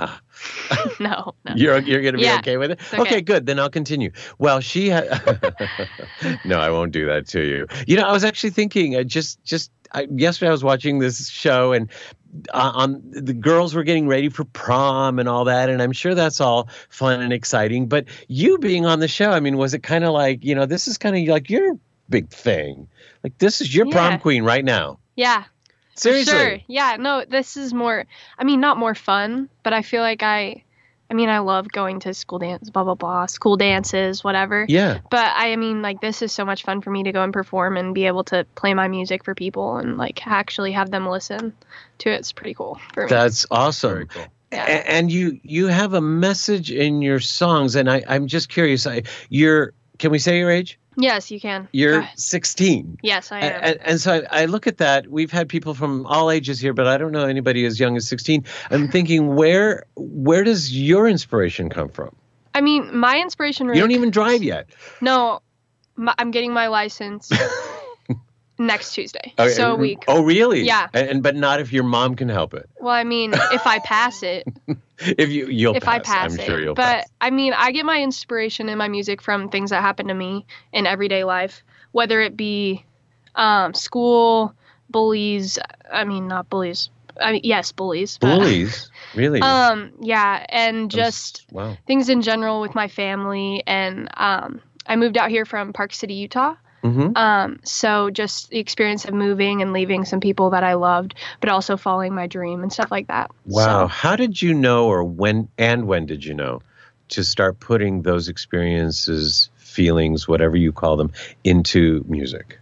No. You're gonna be Yeah, okay with it. it's okay. Okay, good. Then I'll continue. Well, she had. No, I won't do that to you. I was actually thinking. Yesterday I was watching this show and. On the girls were getting ready for prom and all that, and I'm sure that's all fun and exciting. But you being on the show, I mean, was it kind of like, this is kind of like your big thing? Like, this is your prom queen right now. Yeah. Seriously. Sure. Yeah. No, this is more, not more fun, but I feel like I love going to school dance, blah, blah, blah, school dances, whatever. Yeah. But this is so much fun for me to go and perform and be able to play my music for people and actually have them listen to it. It's pretty cool for me. That's awesome. Very cool. Yeah. And you have a message in your songs, and I'm just curious. Can we say your age? Yes, you can. You're 16. Yes, I am. And so I look at that. We've had people from all ages here, but I don't know anybody as young as 16. I'm thinking, where does your inspiration come from? My inspiration really... You don't even drive yet. No, I'm getting my license next Tuesday. Okay. So a week. Oh, really? Yeah. But not if your mom can help it. Well, if I pass it. If I pass I'm it. sure you'll but pass. I get my inspiration in my music from things that happen to me in everyday life, whether it be school, bullies. Not bullies. Yes, bullies. But, Bullies? Really? Yeah, and just Wow. things in general with my family and I moved out here from Park City, Utah. So just the experience of moving and leaving some people that I loved, but also following my dream and stuff like that. Wow. So, How did you know, or when did you know to start putting those experiences, feelings, whatever you call them, into music?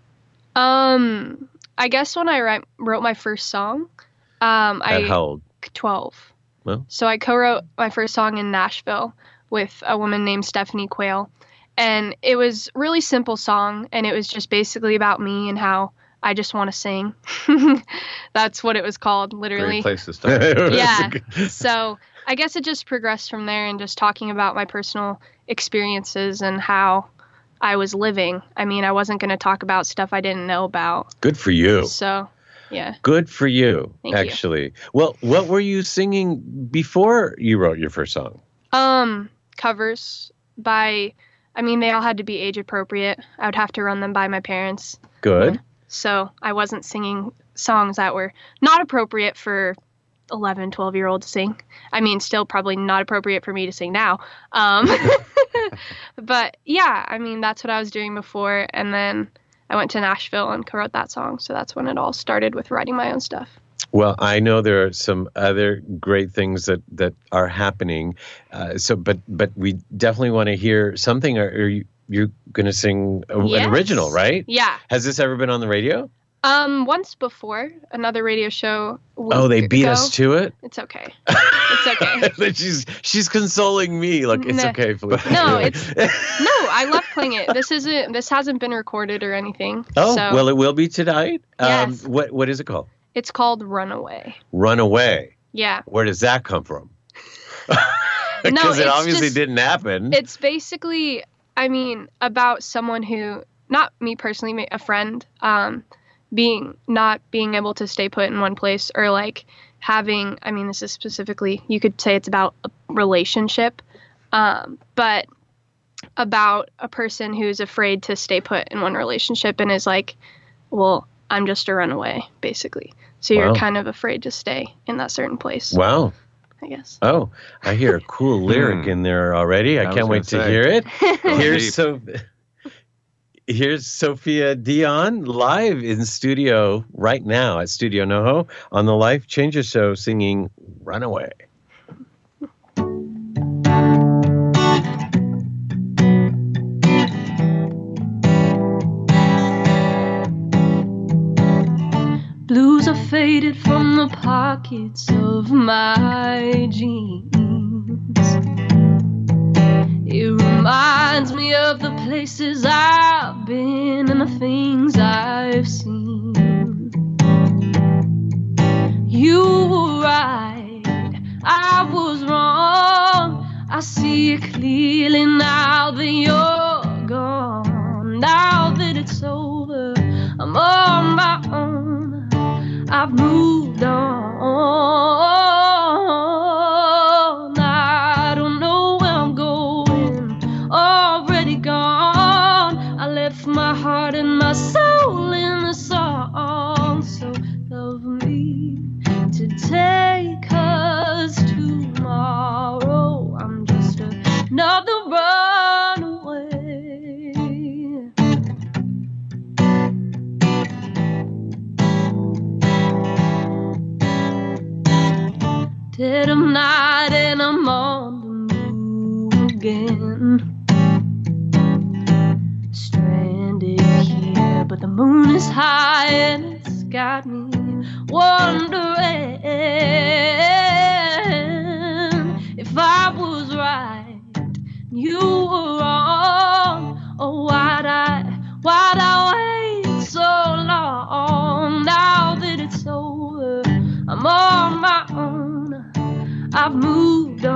I guess when I wrote my first song, At how old? 12. Well. So I co-wrote my first song in Nashville with a woman named Stephanie Quayle. And it was a really simple song, and it was just basically about me and how I just want to sing. That's what it was called, literally. Great place to start. Yeah. So I guess it just progressed from there, and just talking about my personal experiences and how I was living. I mean, I wasn't going to talk about stuff I didn't know about. Good for you. So, yeah. Good for you, Thank you. actually. Well, what were you singing before you wrote your first song? Covers by, I mean, they all had to be age appropriate. I would have to run them by my parents. Good. So I wasn't singing songs that were not appropriate for 11, 12-year-olds to sing. I mean, still probably not appropriate for me to sing now. But yeah, I mean, that's what I was doing before. And then I went to Nashville and co-wrote that song. So that's when it all started with writing my own stuff. Well, I know there are some other great things that are happening. But we definitely want to hear something. You're going to sing an original, right? Yeah. Has this ever been on the radio? Once before, another radio show. They beat us to it? It's okay. It's okay. she's consoling me. Look, it's okay, Felicia. No, I love playing it. This hasn't been recorded or anything. Oh, so. Well, it will be tonight. Yes. What is it called? It's called Runaway. Runaway. Yeah. Where does that come from? Because it obviously didn't happen. It's basically, I mean, about someone who, not me personally, a friend, not being able to stay put in one place, or like having, I mean, this is specifically, you could say it's about a relationship, but about a person who's afraid to stay put in one relationship and is like, well, I'm just a runaway, basically. So you're kind of afraid to stay in that certain place. Wow. I guess. Oh, I hear a cool lyric in there already. I can't wait to hear it. Here's Sophia Dion live in studio right now at Studio NoHo on the Life Changes Show singing Runaway. Blues are faded from the pockets of my jeans. It reminds me of the places I've been and the things I've seen. You were right, I was wrong. I see it clearly now that you're gone. Now that it's over, I'm on my own. I've moved on. I don't know where I'm going, already gone. I left my heart and my soul in the song. So love me today, 'cause tomorrow I'm just another runaway. Dead of night and I'm on the move again. Stranded here, but the moon is high and it's got me wondering if I was right, you were wrong. Oh, why'd I wait so long? Now that it's over, I'm on my own. I've moved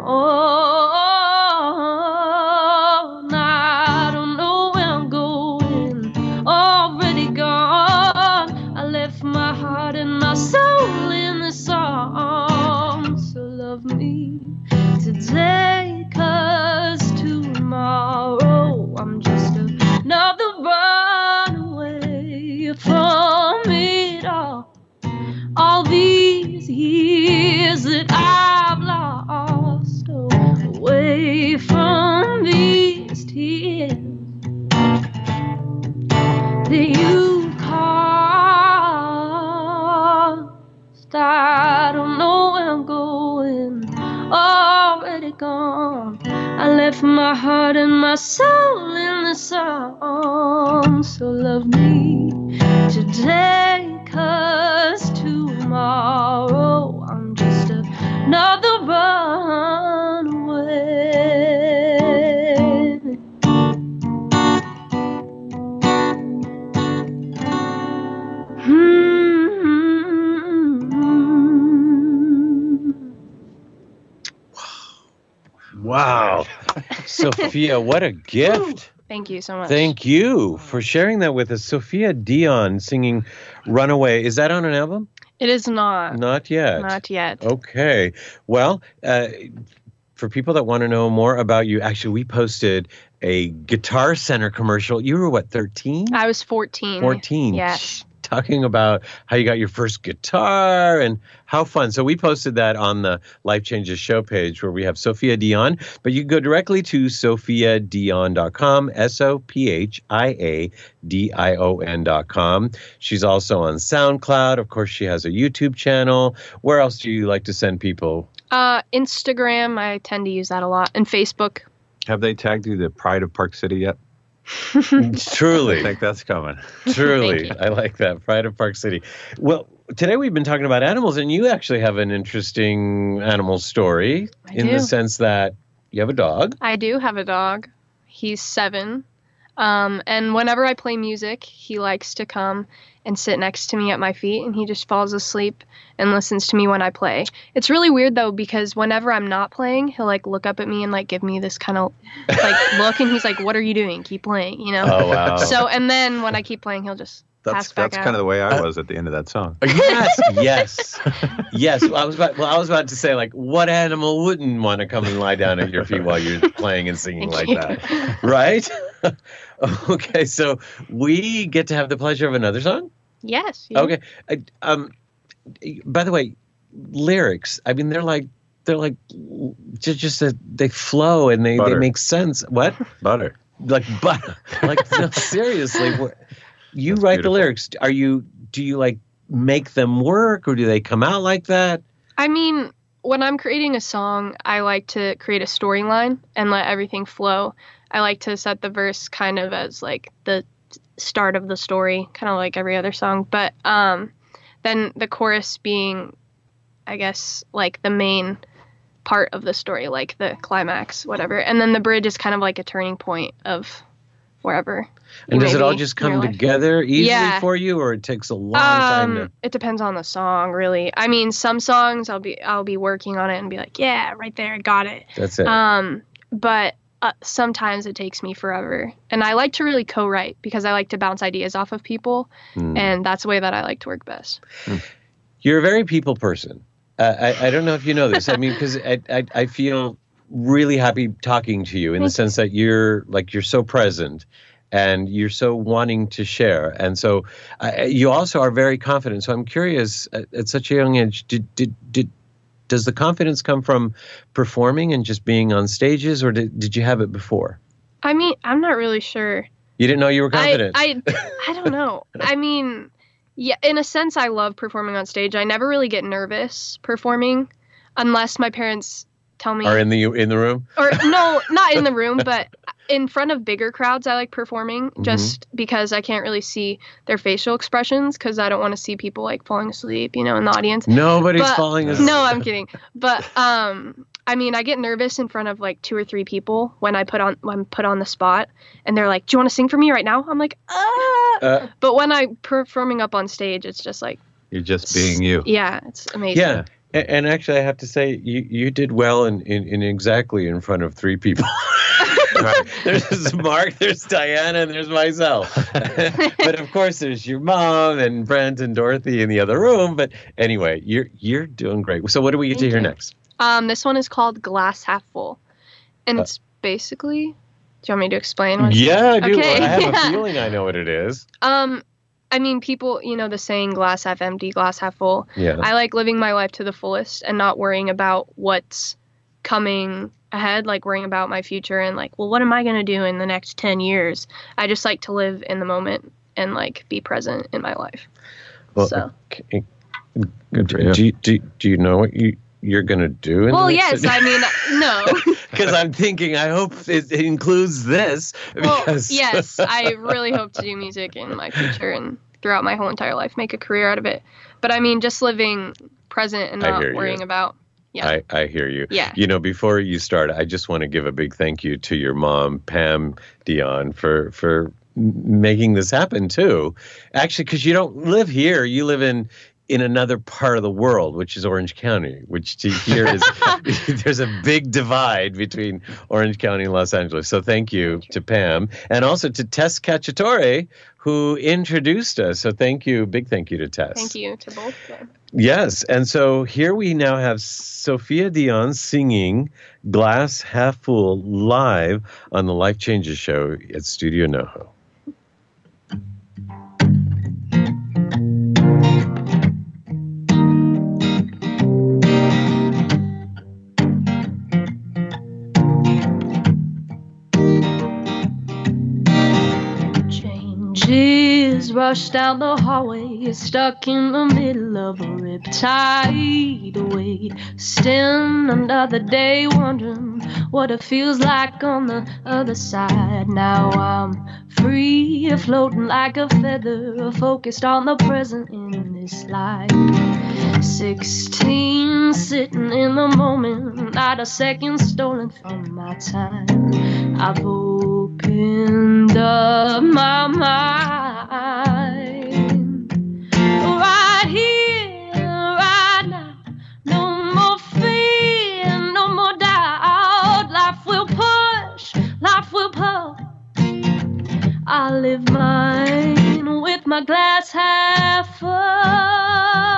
on. I don't know where I'm going, already gone. I left my heart and my soul in the song. So love me today, 'cause tomorrow I'm just another runaway from it all. All these years that I've lost, away from these tears. gone. I left my heart and my soul in the song. So love me today, 'cause tomorrow I'm just another runaway. Wow. Sophia, what a gift. Thank you so much. Thank you for sharing that with us. Sophia Dion singing Runaway. Is that on an album? It is not. Not yet. Not yet. Okay. Well, for people that want to know more about you, actually, we posted a Guitar Center commercial. You were what, 13? I was 14. 14. Yes. Talking about how you got your first guitar and how fun. So we posted that on the Life Changes show page where we have Sophia Dion, but you can go directly to sophiadion.com, SOPHIADION.com. She's also on SoundCloud. Of course, she has a YouTube channel. Where else do you like to send people? Instagram, I tend to use that a lot, and Facebook. Have they tagged you the Pride of Park City yet? Truly. I think that's coming. Truly. I like that. Pride of Park City. Well, today we've been talking about animals, and you actually have an interesting animal story in the sense that you have a dog. I do have a dog. He's 7. And whenever I play music, he likes to come and sit next to me at my feet, and he just falls asleep and listens to me when I play. It's really weird, though, because whenever I'm not playing, he'll, like, look up at me and, like, give me this kind of, like, look, and he's like, what are you doing? Keep playing, you know? Oh, wow. So, and then when I keep playing, he'll just pass back That's out. kind of the way I was at the end of that song. Yes. Well, I was about to say, like, what animal wouldn't want to come and lie down at your feet while you're playing and singing like that? Right? Okay, so we get to have the pleasure of another song? Yes. Yeah. Okay. By the way, lyrics, I mean, they're like just they flow and they make sense. What? Butter. Like butter. Like, no, seriously. You write beautiful. the lyrics. Do you like make them work, or do they come out like that? I mean, when I'm creating a song, I like to create a storyline and let everything flow. I like to set the verse kind of as like the start of the story, kind of like every other song. But then the chorus being, I guess, like the main part of the story, like the climax, whatever. And then the bridge is kind of like a turning point of wherever. And does it all just come together easily for you, or it takes a long time to... It depends on the song, really. I mean, some songs I'll be working on it and be like, yeah, right there, got it. That's it. But sometimes it takes me forever. And I like to really co-write because I like to bounce ideas off of people. And that's the way that I like to work best. You're a very people person. I don't know if you know this. I mean, because I feel really happy talking to you in the sense that you're so present and you're so wanting to share. And so you also are very confident. So I'm curious, at such a young age, does the confidence come from performing and just being on stages, or did you have it before? I mean, I'm not really sure. You didn't know you were confident? I don't know. I mean, yeah, in a sense, I love performing on stage. I never really get nervous performing unless my parents tell me. Are in the room? Or no, not in the room, but in front of bigger crowds, I like performing just because I can't really see their facial expressions because I don't want to see people like falling asleep, in the audience. Nobody's falling asleep. No, I'm kidding. But I mean, I get nervous in front of like 2 or 3 people when I'm put on the spot, and they're like, "Do you want to sing for me right now?" I'm like, "Ah." But when I'm performing up on stage, it's just like you're just being you. Yeah, it's amazing. Yeah. And actually, I have to say, you did well in exactly in front of 3 people. Right. There's Mark, there's Diana, and there's myself. But of course, there's your mom and Brent and Dorothy in the other room. But anyway, you're doing great. So what do we get to hear next? This one is called Glass Half Full, and it's basically. Do you want me to explain? Yeah, I do. Okay. I have a feeling I know what it is. I mean, people, the saying glass half empty, glass half full. Yeah. I like living my life to the fullest and not worrying about what's coming ahead, like worrying about my future and like, well, what am I going to do in the next 10 years? I just like to live in the moment and like be present in my life. Well, so. Okay. Do you know what you're going to do? In Well, the yes. next- I mean, no. Because I'm thinking, I hope it includes this. Well, because- yes, I really hope to do music in my future and throughout my whole entire life, make a career out of it. But I mean, just living present and I not hear you. worrying about. Yeah. I hear you. Yeah. You know, before you start, I just want to give a big thank you to your mom, Pam Dion, for making this happen too. Actually, because you don't live here, you live in another part of the world, which is Orange County, which to here is there's a big divide between Orange County and Los Angeles. So thank you to Pam, and also to Tess Cacciatore, who introduced us. So thank you, big thank you to Tess. Thank you to both of them. Yes, and so here we now have Sophia Dion singing Glass Half Full live on the Life Changes show at Studio NoHo. Changes rush down the hallway, stuck in the middle of a riptide away. Still another day, wondering what it feels like on the other side. Now I'm free, floating like a feather, focused on the present in this life. 16, sitting in the moment, not a second stolen from my time. I've opened up my mind, right here, right now. No more fear, no more doubt. Life will push, life will pull. I live mine with my glass half full.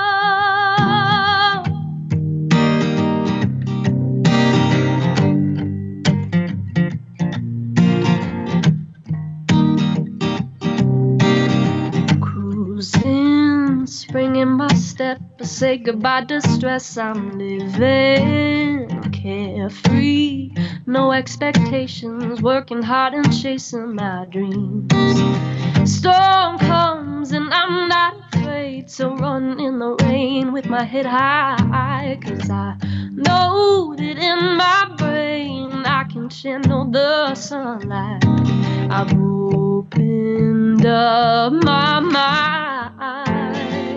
Cruising, spring in my step, say goodbye to stress. I'm living carefree, no expectations, working hard and chasing my dreams. Storm comes and I'm not afraid to run in the rain with my head high, 'cause I know that in my brain I can channel the sunlight. I've opened up my mind,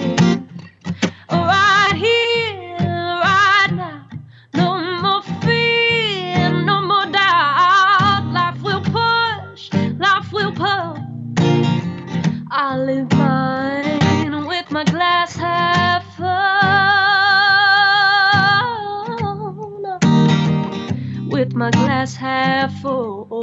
right here, right now. No more fear, no more doubt. Life will push, life will pull. I live mine with my glass half full, with my glass half full.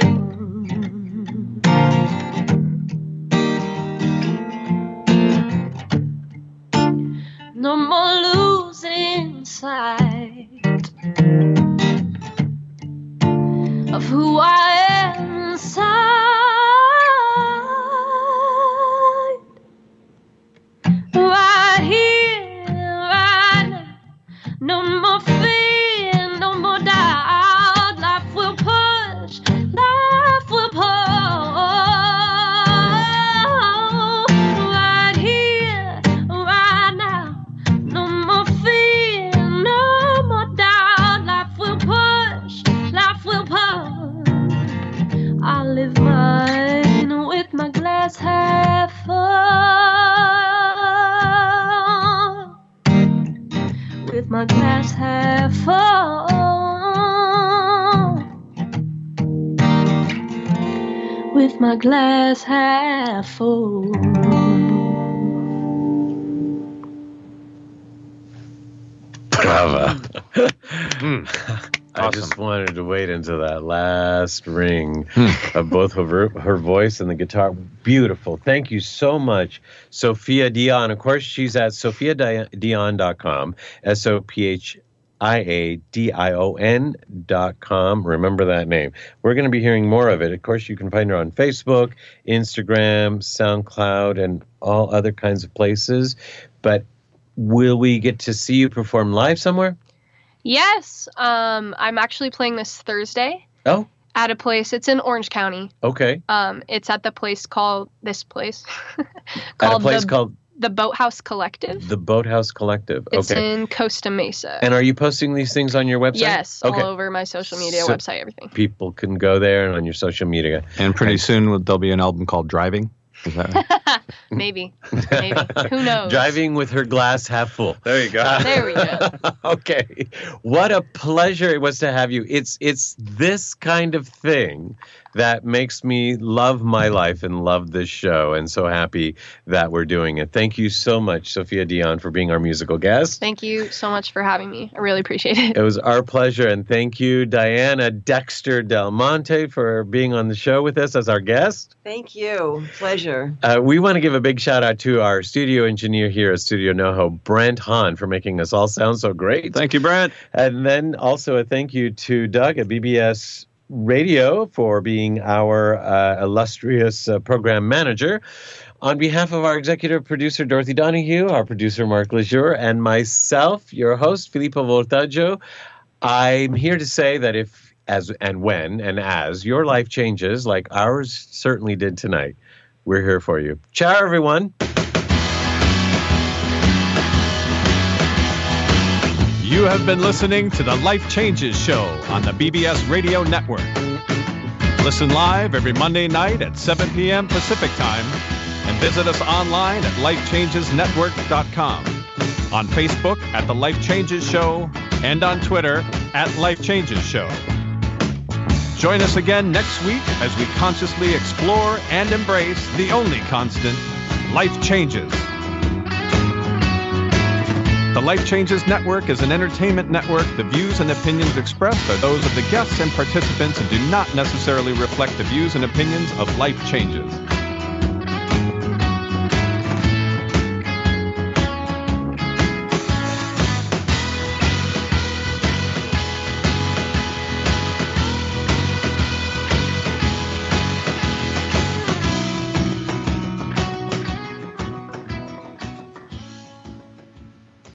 No more losing sight of who I am inside. Right here, right now. No more fear, no more doubt. Life will push, life will pull. Right here, right now. No more fear, no more doubt. Life will push, life will pull. I live mine with my glass half full, with my glass half full, with my glass half full. Brava. I Awesome. just wanted to wait until that last ring of both her voice and the guitar. Beautiful. Thank you so much, Sophia Dion. Of course, she's at sophiadion.com, SOPHIADION.com. Remember that name. We're going to be hearing more of it. Of course, you can find her on Facebook, Instagram, SoundCloud, and all other kinds of places. But will we get to see you perform live somewhere? Yes, I'm actually playing this Thursday Oh, at a place. It's in Orange County. okay. It's at the place called this place At a called place called The Boathouse Collective. The Boathouse Collective. It's Okay. in Costa Mesa. And are you posting these things on your website? Yes, Okay. all over my social media, So- website, everything. People can go there and on your social media. And pretty soon there'll be an album called Driving. Is that right? Maybe. Who knows? Driving with her glass half full. There you go. There we go. Okay. What a pleasure it was to have you. It's this kind of thing that makes me love my life and love this show, and so happy that we're doing it. Thank you so much, Sophia Dion, for being our musical guest. Thank you so much for having me. I really appreciate it. It was our pleasure, and thank you, Diana Dexter Del Monte, for being on the show with us as our guest. Thank you. Pleasure. We want to give a big shout out to our studio engineer here at Studio NoHo, Brent Hahn, for making us all sound so great. Thank you, Brent. And then also a thank you to Doug at BBS Radio for being our illustrious program manager. On behalf of our executive producer, Dorothy Donahue, our producer, Mark Lejour, and myself, your host, Filippo Voltaggio, I'm here to say that if, as and when, and as your life changes, like ours certainly did tonight, we're here for you. Ciao, everyone. You have been listening to the Life Changes Show on the BBS Radio Network. Listen live every Monday night at 7 p.m. Pacific Time and visit us online at lifechangesnetwork.com, on Facebook at The Life Changes Show, and on Twitter at Life Changes Show. Join us again next week as we consciously explore and embrace the only constant, life changes. The Life Changes Network is an entertainment network. The views and opinions expressed are those of the guests and participants and do not necessarily reflect the views and opinions of Life Changes.